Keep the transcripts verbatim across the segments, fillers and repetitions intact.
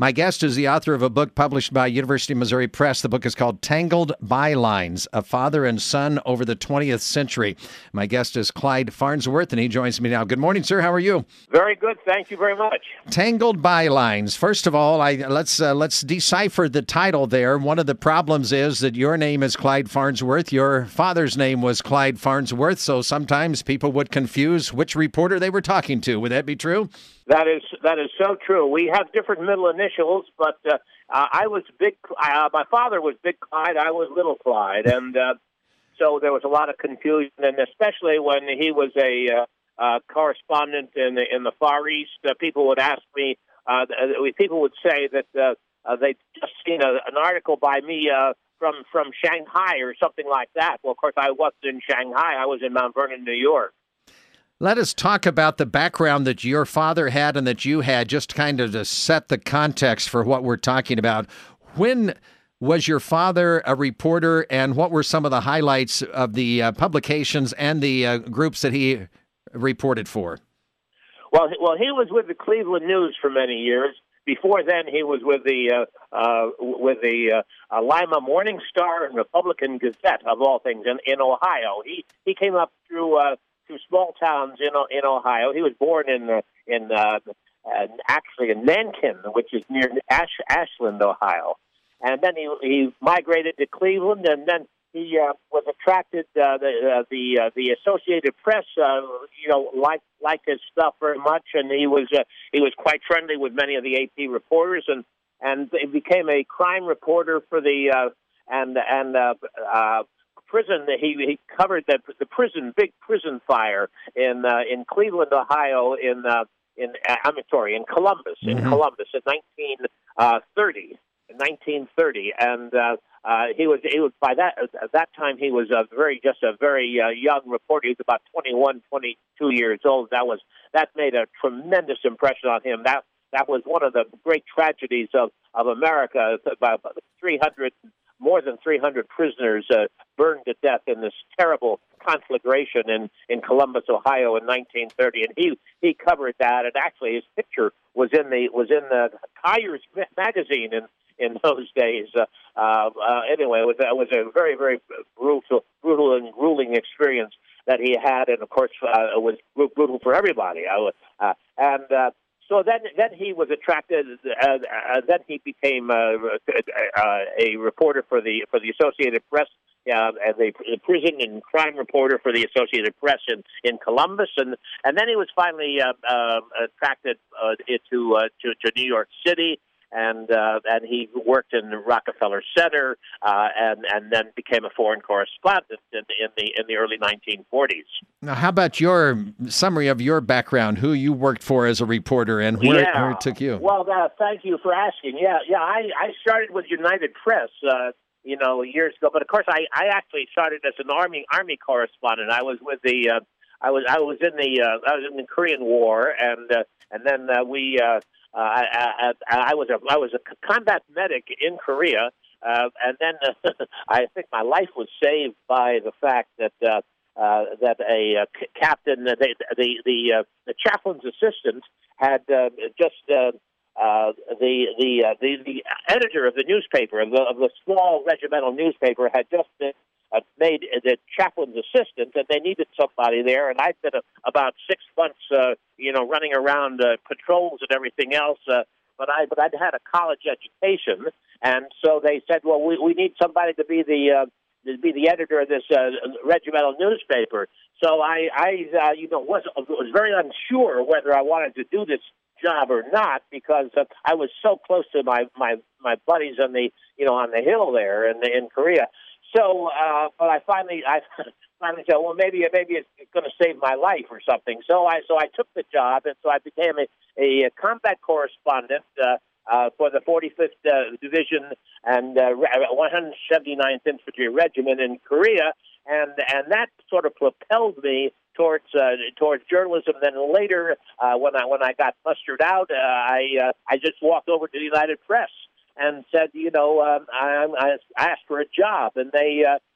My guest is the author of a book published by University of Missouri Press. The book is called Tangled Bylines, A Father and Son Over the twentieth Century. My guest is Clyde Farnsworth, and he joins me now. Good morning, sir. How are you? Very good. Thank you very much. Tangled Bylines. First of all, I, let's uh, let's decipher the title there. One of the problems is that your name is Clyde Farnsworth. Your father's name was Clyde Farnsworth, so sometimes people would confuse which reporter they were talking to. Would that be true? That is that is so true. We have different middle initials, but uh, uh, I was big. Uh, my father was Big Clyde. I was Little Clyde, and uh, so there was a lot of confusion, and especially when he was a uh, uh, correspondent in the in the Far East, uh, people would ask me. Uh, people would say that uh, uh, they'd just seen a, an article by me uh, from from Shanghai or something like that. Well, of course, I wasn't in Shanghai. I was in Mount Vernon, New York. Let us talk about the background that your father had and that you had, just kind of to set the context for what we're talking about. When was your father a reporter, and what were some of the highlights of the uh, publications and the uh, groups that he reported for? Well, well, he was with the Cleveland News for many years. Before then, he was with the uh, uh, with the uh, uh, Lima Morning Star and Republican Gazette, of all things, in, in Ohio. He he came up through. Uh, Through small towns in in Ohio. He was born in uh, in uh, uh, actually in Nankin, which is near Ash, Ashland, Ohio, and then he he migrated to Cleveland, and then he uh, was attracted. Uh, the uh, the uh, the Associated Press, uh, you know, liked liked his stuff very much, and he was uh, he was quite friendly with many of the A P reporters, and and he became a crime reporter for the uh, and and. Uh, uh, Prison. He he covered the the prison big prison fire in uh, in Cleveland, Ohio, in uh, in uh, I'm sorry, in Columbus, in mm-hmm. Columbus in nineteen thirty, in nineteen thirty, and uh, uh, he was he was by that at that time he was a very just a very uh, young reporter. He was about twenty-one, twenty-two years old. That was that made a tremendous impression on him. That that was one of the great tragedies of of America. About three hundred. More than three hundred prisoners uh, burned to death in this terrible conflagration in, in Columbus, Ohio, in nineteen thirty, and he he covered that. And actually, his picture was in the was in the Tyers magazine in, in those days. Uh, uh, uh, anyway, it was, it was a very very brutal brutal and grueling experience that he had, and of course, uh, it was brutal for everybody. Uh, and uh, So then, then he was attracted. Uh, uh, then he became uh, uh, a reporter for the for the Associated Press, uh, as a, a prison and crime reporter for the Associated Press in, in Columbus, and and then he was finally uh, uh, attracted uh, into uh, to, to New York City. And uh, and he worked in the Rockefeller Center, uh, and and then became a foreign correspondent in, in the in the early nineteen forties. Now, how about your summary of your background? Who you worked for as a reporter, and where, yeah. where it took you? Well, uh, thank you for asking. Yeah, yeah. I, I started with United Press, uh, you know, years ago. But of course, I, I actually started as an army army correspondent. I was with the uh, I was I was in the uh, I was in the Korean War, and uh, and then uh, we. Uh, Uh, I, I, I was a I was a combat medic in Korea, uh, and then uh, I think my life was saved by the fact that uh, uh, that a uh, c- captain, uh, the the the, uh, the chaplain's assistant, had uh, just uh, uh, the the, uh, the the editor of the newspaper of the, of the small regimental newspaper had just been. Uh, made the chaplain's assistant, and they needed somebody there. And I'd been uh, about six months, uh, you know, running around uh, patrols and everything else. Uh, but I, but I'd had a college education, and so they said, well, we, we need somebody to be the uh, to be the editor of this uh, regimental newspaper. So I, I uh, you know, was was very unsure whether I wanted to do this job or not, because uh, I was so close to my, my, my buddies on the you know on the hill there in in Korea. So, uh, but I finally, I finally said, well, maybe, maybe it's going to save my life or something. So I, so I took the job, and so I became a, a combat correspondent uh, uh, for the forty-fifth uh, Division and uh, one hundred seventy-ninth Infantry Regiment in Korea, and and that sort of propelled me towards uh, towards journalism. Then later, uh, when I when I got mustered out, uh, I uh, I just walked over to the United Press and said, you know, um, I, I asked for a job, and they uh,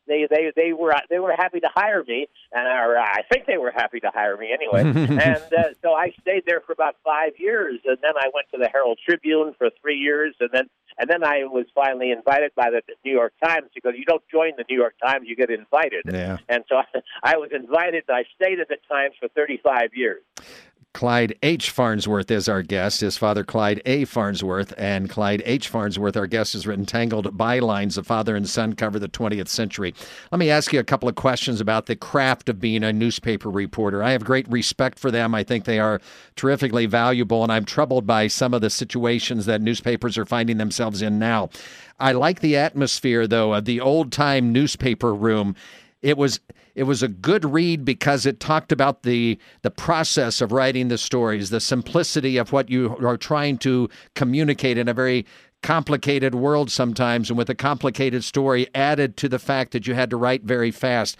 they they they were they were happy to hire me, and or I think they were happy to hire me anyway. and uh, so I stayed there for about five years, and then I went to the Herald Tribune for three years, and then and then I was finally invited by the New York Times, because you don't join the New York Times, you get invited. Yeah. And so I, I was invited. I stayed at the Times for thirty-five years. Clyde H. Farnsworth is our guest. His father, Clyde A. Farnsworth, and Clyde H. Farnsworth, our guest, has written Tangled Bylines, A Father and Son Cover the twentieth Century. Let me ask you a couple of questions about the craft of being a newspaper reporter. I have great respect for them. I think they are terrifically valuable, and I'm troubled by some of the situations that newspapers are finding themselves in now. I like the atmosphere, though, of the old-time newspaper room. It was it was a good read because it talked about the the process of writing the stories, the simplicity of what you are trying to communicate in a very complicated world sometimes, and with a complicated story added to the fact that you had to write very fast.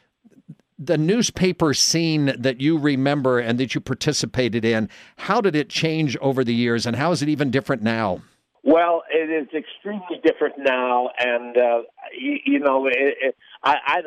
The newspaper scene that you remember and that you participated in, how did it change over the years, and how is it even different now? Well, it is extremely different now, and uh, you, you know, it, it, I, I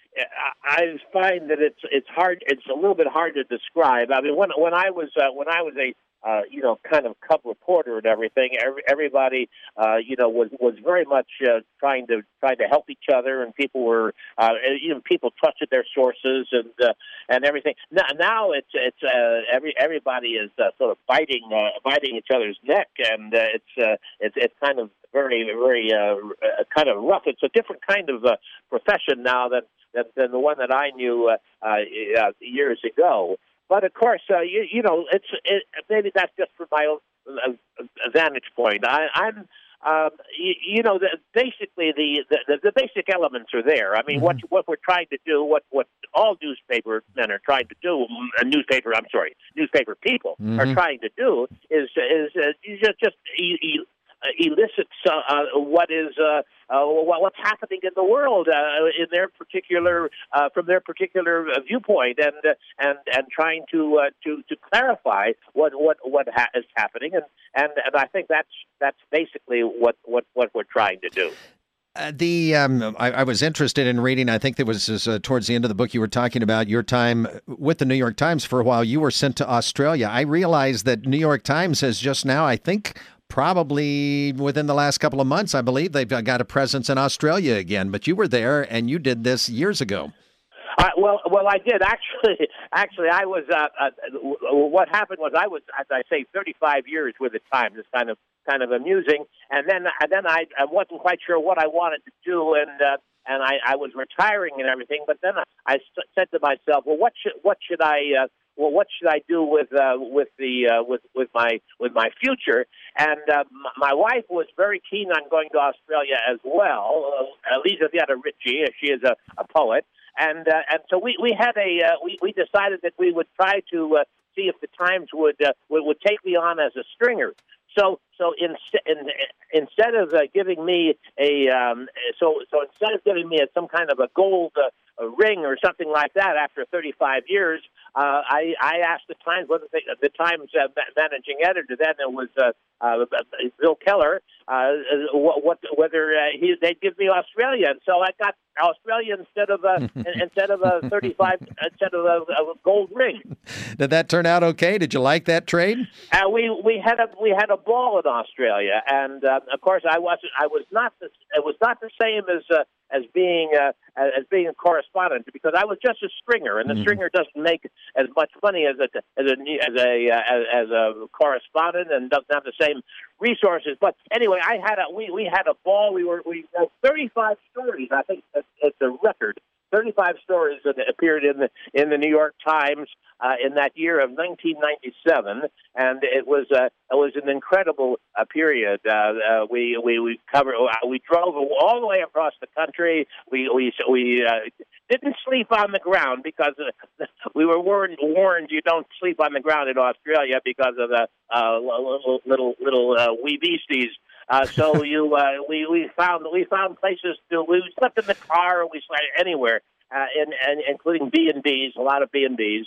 I find that it's it's hard. It's a little bit hard to describe. I mean, when when I was uh, when I was a uh, you know kind of cub reporter and everything, every, everybody uh, you know was was very much uh, trying to trying to help each other, and people were uh, you know people trusted their sources and uh, and everything. Now, now it's it's uh, every everybody is uh, sort of biting uh, biting each other's neck, and uh, it's uh, it's it's kind of very very uh, kind of rough. It's a different kind of uh, profession now than. Than, than the one that I knew uh, uh, years ago. But of course, uh, you, you know, it's it, maybe that's just from my own uh, vantage point. I, I'm, um, you, you know, the, basically the, the the basic elements are there. I mean, mm-hmm. what what we're trying to do, what what all newspaper men are trying to do, a newspaper, I'm sorry, newspaper people mm-hmm. are trying to do is is uh, just just. E- e- elicits uh, uh, what is uh, uh, what's happening in the world uh, in their particular uh, from their particular uh, viewpoint, and uh, and and trying to uh, to to clarify what what what ha- is happening, and, and and I think that's that's basically what what what we're trying to do. Uh, the um, I, I was interested in reading. I think that was uh, towards the end of the book. You were talking about your time with the New York Times for a while. You were sent to Australia. I realized that New York Times has just now, I think, probably within the last couple of months, I believe they've got a presence in Australia again. But you were there, and you did this years ago. Uh, well, well, I did actually. Actually, I was. Uh, uh, what happened was I was, as I say, thirty-five years with the Times. It's kind of kind of amusing. And then, and then I, I wasn't quite sure what I wanted to do, and uh, and I, I was retiring and everything. But then I, I said to myself, well, what should what should I uh, well, what should I do with uh, with the uh, with with my with my future? And uh, my wife was very keen on going to Australia as well. Uh, Lisa Vieta Ritchie, she is a, a poet, and uh, and so we we had a uh, we we decided that we would try to uh, see if the Times would, uh, would would take me on as a stringer. So so in, in, instead of uh, giving me a um, so so instead of giving me a, some kind of a gold uh, a ring or something like that after thirty-five years, uh, I, I asked the Times, whether they, the Times uh, managing editor then it was uh, uh, Bill Keller, uh, what, what whether uh, he, they'd give me Australia, and so I got Australia instead of a instead of a thirty-five instead of a, a gold ring. Did that turn out okay? Did you like that trade? Uh, we we had a we had a ball in Australia, and uh, of course I wasn't I was not the, it was not the same as uh, as being uh, as being a correspondent, because I was just a stringer, and the mm-hmm. stringer doesn't make as much money as a as a as a as, as a correspondent, and doesn't have the same resources. But anyway, I had a we, we had a ball. We were we uh, thirty-five stories. I think it's, it's a record. thirty-five stories that appeared in the in the New York Times uh, in that year of nineteen ninety-seven, and it was uh, it was an incredible uh, period. Uh, uh, we we we covered. Uh, we drove all the way across the country. We we we uh, didn't sleep on the ground because uh, we were warned warned you don't sleep on the ground in Australia because of the uh, little little little uh, wee beasties. Uh, so you, uh, we we found we found places to we slept in the car, we slept anywhere, uh, and, and including B and B's, a lot of B and B's,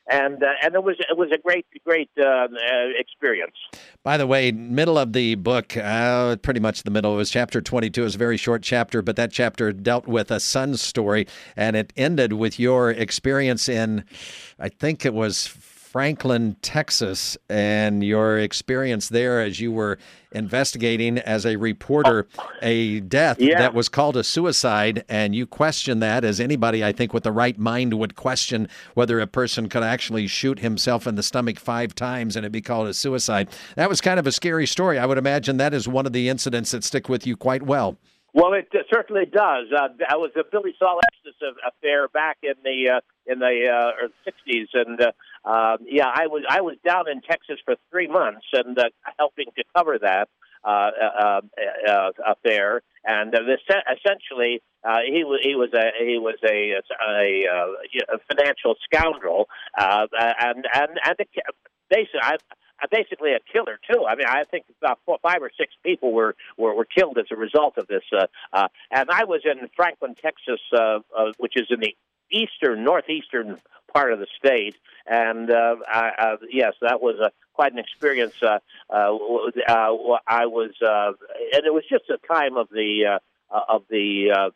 and uh, and it was it was a great great uh, uh, experience. By the way, middle of the book, uh, pretty much the middle, it was chapter twenty-two. It was a very short chapter, but that chapter dealt with a son's story, and it ended with your experience in, I think it was Franklin, Texas, and your experience there as you were investigating as a reporter a death yeah. that was called a suicide, and you questioned that as anybody, I think, with the right mind would question whether a person could actually shoot himself in the stomach five times and it be called a suicide. That was kind of a scary story. I would imagine that is one of the incidents that stick with you quite well. Well, it uh, certainly does. Uh, I was a Billy Saul Estes affair back in the uh, in the uh, sixties, and uh, uh, yeah, I was I was down in Texas for three months and uh, helping to cover that uh, uh, uh, affair. And uh, this, essentially, uh, he was he was a he was a a, a, a financial scoundrel, uh, and and and basically. I, Basically a killer, too. I mean, I think about four, five or six people were, were, were killed as a result of this. Uh, uh, and I was in Franklin, Texas, uh, uh, which is in the eastern, northeastern part of the state. And, uh, I, uh, yes, that was uh, quite an experience. Uh, uh, uh, I was, uh, and it was just a time of the, uh, of the, uh,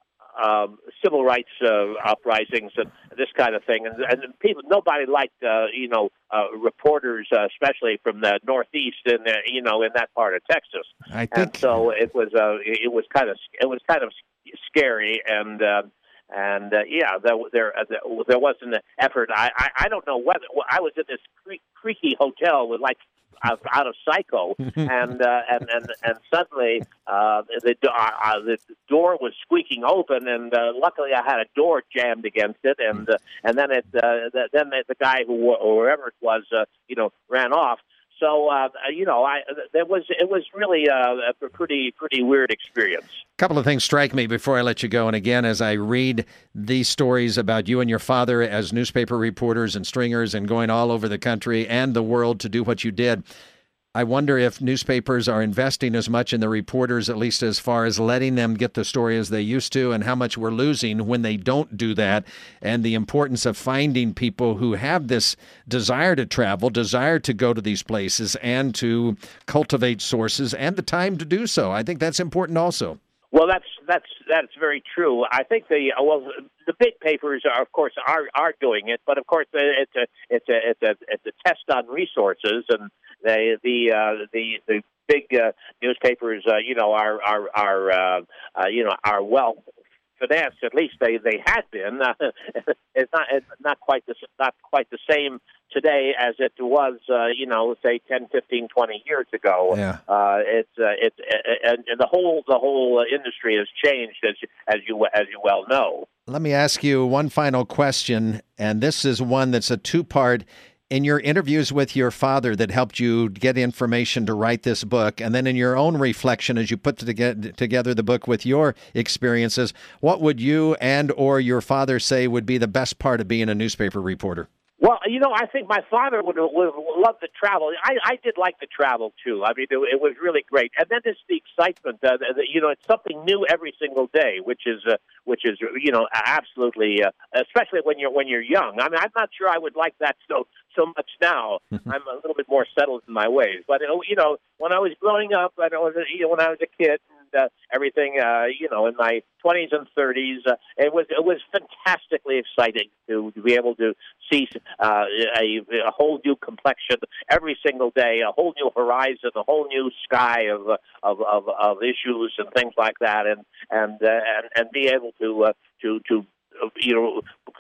Um, civil rights uh, uprisings and this kind of thing, and, and people, nobody liked, uh, you know, uh, reporters, uh, especially from the Northeast and uh, you know, in that part of Texas. I think and so it was, uh, it was kind of, it was kind of scary, and uh, and uh, yeah, there there uh, there was an effort. I, I I don't know whether I was in this cre- creaky hotel with like. Out, out of Psycho, and, uh, and and and suddenly uh, the uh, the door was squeaking open, and uh, luckily I had a door jammed against it, and uh, and then it uh, the, then the, the guy who or whoever it was, uh, you know, ran off. So uh, you know, I there was it was really uh, a pretty pretty weird experience. A couple of things strike me before I let you go. And again, as I read these stories about you and your father as newspaper reporters and stringers and going all over the country and the world to do what you did, I wonder if newspapers are investing as much in the reporters, at least as far as letting them get the story as they used to, and how much we're losing when they don't do that, and the importance of finding people who have this desire to travel, desire to go to these places, and to cultivate sources, and the time to do so. I think that's important also. Well, that's that's that's very true. I think the well, the big papers are, of course, are are doing it, but of course, it's a it's a it's a it's a test on resources, and the the uh, the the big uh, newspapers, uh, you know, are are are uh, uh, you know are well financed. At least they, they had been. Uh, it's not it's not quite the not quite the same today as it was, uh, you know, say ten, fifteen, twenty years ago. Yeah. Uh, it's uh, it's uh, and, and the whole the whole industry has changed, as as you as you well know. Let me ask you one final question, and this is one that's a two-part. In your interviews with your father that helped you get information to write this book, and then in your own reflection as you put together the book with your experiences, what would you and or your father say would be the best part of being a newspaper reporter? Well, you know, I think my father would, would love to travel. I, I did like to travel, too. I mean, it, it was really great. And then there's the excitement. Uh, the, you know, it's something new every single day, which is, uh, which is, you know, absolutely, uh, especially when you're when you're young. I mean, I'm not sure I would like that so so much now. I'm a little bit more settled in my ways. But, you know, when I was growing up, I was, you know, when I was a kid, Uh, everything, uh, you know, in my twenties and thirties, uh, it was it was fantastically exciting to, to be able to see uh, a, a whole new complexion every single day, a whole new horizon, a whole new sky of uh, of, of of issues and things like that, and and uh, and, and be able to uh, to to uh, you know.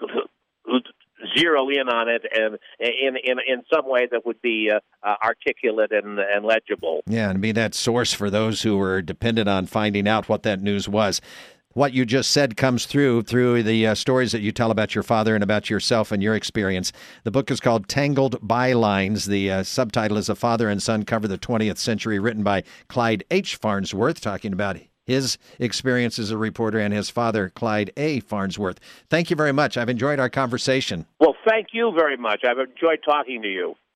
zero in on it and in in in some way that would be uh, uh, articulate and and legible. Yeah, and be that source for those who were dependent on finding out what that news was. What you just said comes through through the uh, stories that you tell about your father and about yourself and your experience. The book is called Tangled Bylines. The uh, subtitle is A Father and Son Cover the twentieth Century, written by Clyde H. Farnsworth, talking about his experience as a reporter, and his father, Clyde A. Farnsworth. Thank you very much. I've enjoyed our conversation. Well, thank you very much. I've enjoyed talking to you.